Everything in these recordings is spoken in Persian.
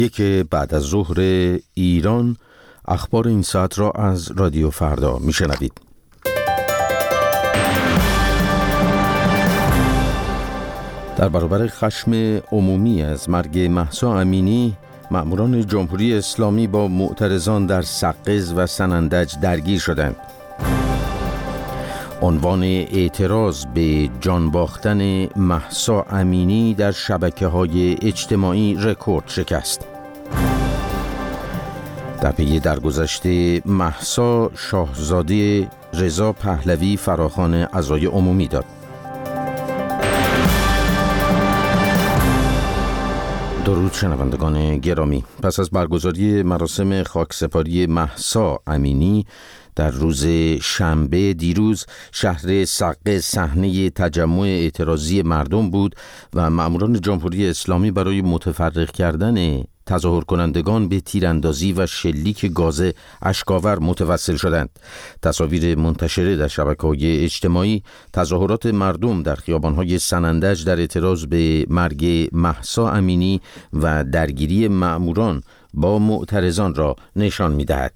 یک بعد از ظهر ایران. اخبار این ساعت را از رادیو فردا میشنوید. در برابر خشم عمومی از مرگ مهسا امینی، مأموران جمهوری اسلامی با معترضان در سقز و سنندج درگیر شدند. عنوان اعتراض به جان باختن مهسا امینی در شبکه‌های اجتماعی رکورد شکست. در پی درگذشت مهسا، شاهزاده رضا پهلوی فراخوان عزای عمومی داد. درود شنوندگان گرامی. پس از برگزاری مراسم خاکسپاری مهسا امینی در روز شنبه دیروز، شهر سقز صحنه تجمع اعتراضی مردم بود و مأموران جمهوری اسلامی برای متفرق کردن تظاهر کنندگان به تیراندازی و شلیک گاز اشک‌آور متوسل شدند. تصاویر منتشره در شبکه‌های اجتماعی تظاهرات مردم در خیابان‌های سنندج در اعتراض به مرگ مهسا امینی و درگیری مأموران با معترضان را نشان می‌دهد.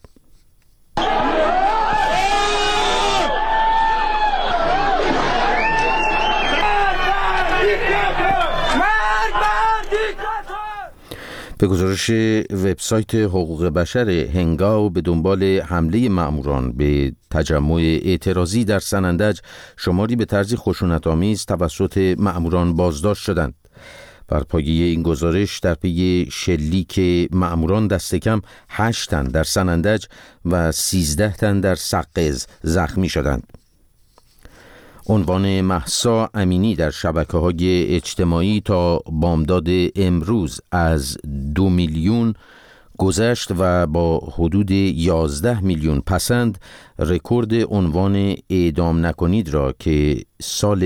به گزارش وبسایت حقوق بشر هنگاو، به دنبال حمله مأموران به تجمع اعتراضی در سنندج، شماری به طرزی خشونت‌آمیز توسط مأموران بازداشت شدند. بر پایه این گزارش، در پی شلیک مأموران دست کم 8 تن در سنندج و 13 تن در سقز زخمی شدند. عنوان مهسا امینی در شبکه‌های اجتماعی تا بامداد امروز از 2 میلیون گذشت و با حدود 11 میلیون پسند رکورد عنوان اعدام نکنید را که سال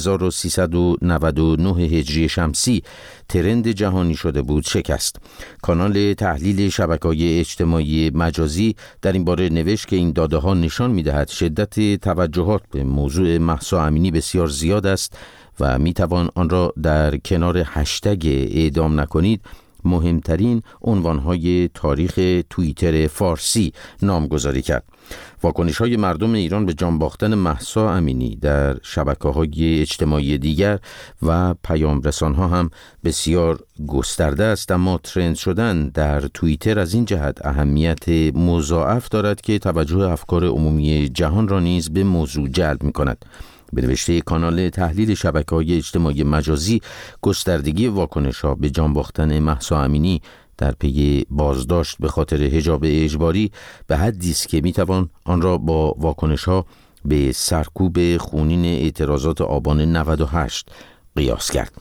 1399 هجری شمسی ترند جهانی شده بود شکست. کانال تحلیل شبکه‌های اجتماعی مجازی در این باره نوشت که این داده‌ها نشان می‌دهد شدت توجهات به موضوع مهسا امینی بسیار زیاد است و می‌توان آن را در کنار هشتگ اعدام نکنید مهمترین عنوان‌های تاریخ توییتر فارسی نامگذاری کرد. واکنش‌های مردم ایران به جان باختن مهسا امینی در شبکه‌های اجتماعی دیگر و پیام‌رسان‌ها هم بسیار گسترده است، اما ترند شدن در توییتر از این جهت اهمیت مضاعف دارد که توجه افکار عمومی جهان را نیز به موضوع جلب می‌کند. به نوشته کانال تحلیل شبکه‌های اجتماعی مجازی، گستردگی واکنش‌ها به جان باختن مهسا امینی در پی بازداشت به خاطر حجاب اجباری به حدی است که میتوان آن را با واکنش‌ها به سرکوب خونین اعتراضات آبان 98 قیاس کرد.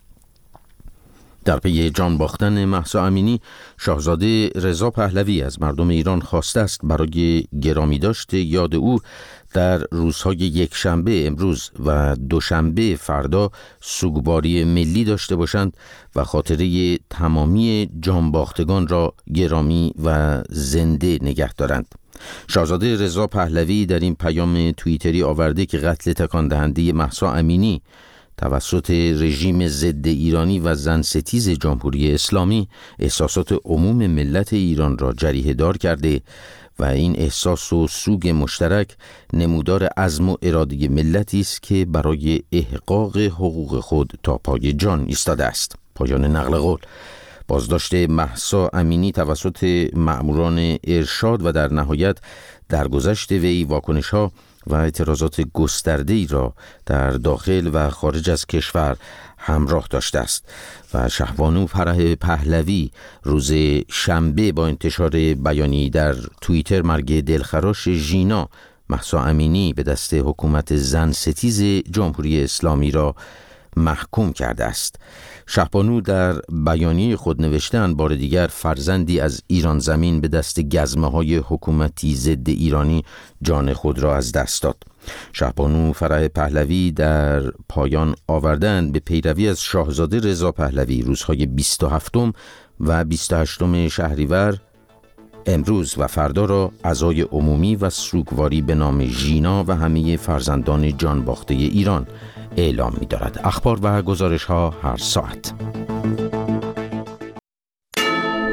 در پی جان باختن مهسا امینی، شاهزاده رضا پهلوی از مردم ایران خواسته است برای گرامیداشت یاد او در روزهای یکشنبه امروز و دوشنبه فردا سوگواری ملی داشته باشند و خاطره تمامی جانباختگان را گرامی و زنده نگه دارند. شاهزاده رضا پهلوی در این پیام توییتری آورده که قتل تکان دهنده مهسا امینی توسط رژیم ضد ایرانی و زن ستیز جمهوری اسلامی احساسات عموم ملت ایران را جریحه دار کرده و این احساس و سوگ مشترک نمودار عزم و اراده ملتی است که برای احقاق حقوق خود تا پای جان ایستاده است. پایان نقل قول. بازداشت مهسا امینی توسط مأموران ارشاد و در نهایت درگذشت وی واکنش‌ها و اعتراضات گسترده‌ای را در داخل و خارج از کشور همراه داشته است و شهبانو فرح پهلوی روز شنبه با انتشار بیانیه‌ای در توییتر مرگ دلخراش ژینا مهسا امینی به دست حکومت زن ستیز جمهوری اسلامی را محکوم کرده است. شهبانو در بیانیه خود نوشتند بار دیگر فرزندی از ایران زمین به دست گزمه‌های حکومتی ضد ایرانی جان خود را از دست داد. شهبانو فرح پهلوی در پایان آوردند به پیروی از شاهزاده رضا پهلوی روزهای 27 و 28 شهریور امروز و فردا را عزای عمومی و سوگواری به نام ژینا و همه فرزندان جان باخته ایران اعلام می دارد. اخبار و گزارش ها هر ساعت.